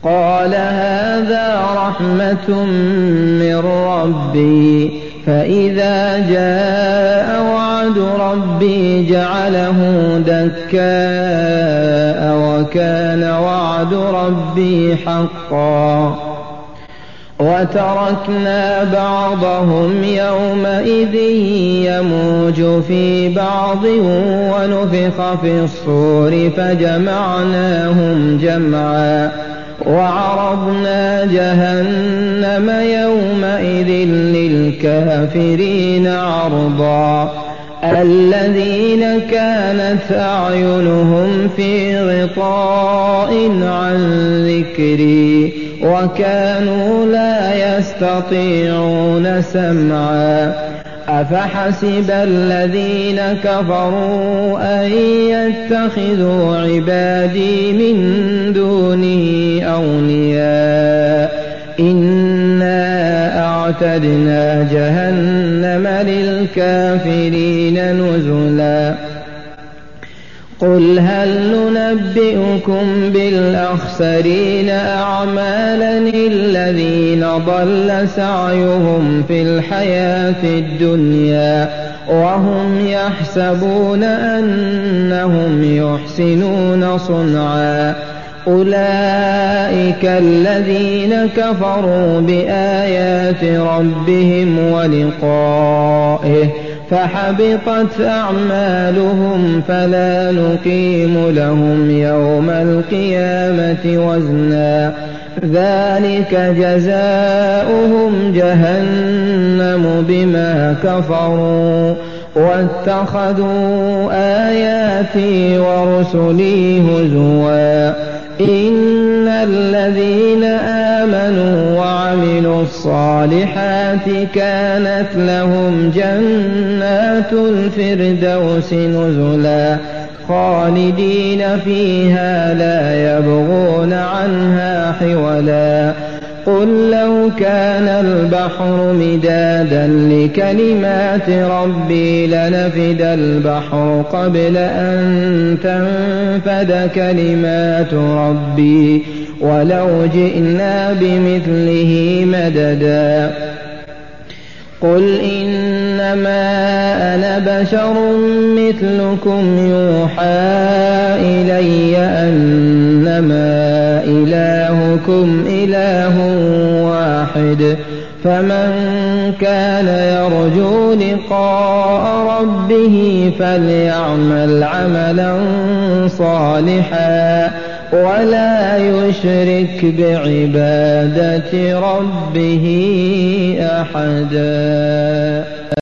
قال هذا رحمة من ربي فإذا جاء وعد ربي جعله دكاء وكان وعد ربي حقا وتركنا بعضهم يومئذ يموج في بعض ونفخ في الصور فجمعناهم جمعا وعرضنا جهنم يومئذ للكافرين عرضا الذين كانت أعينهم في غطاء عن ذكري وكانوا لا يستطيعون سمعا أفحسب الذين كفروا أن يتخذوا عبادي من دوني أولياء إنا أعتدنا جهنم للكافرين نزلا قل هل ننبئكم بالأخسرين أعمالا الذين ضل سعيهم في الحياة الدنيا وهم يحسبون أنهم يحسنون صنعا أولئك الذين كفروا بآيات ربهم ولقائه فحبطت أعمالهم فلا نقيم لهم يوم القيامة وزنا ذلك جزاؤهم جهنم بما كفروا واتخذوا آياتي ورسلي هزوا إن الذين آمنوا وعملوا الصالحات كانت لهم جنات الفردوس نزلا خالدين فيها لا يبغون عنها حولا قل لو كان البحر مدادا لكلمات ربي لنفد البحر قبل أن تنفد كلمات ربي ولو جئنا بمثله مددا قل إنما أنا بشر مثلكم يوحى إلي أنما إلهكم إله واحد فمن كان يرجو لقاء ربه فليعمل عملا صالحا ولا يشرك بعبادة ربه أحدا.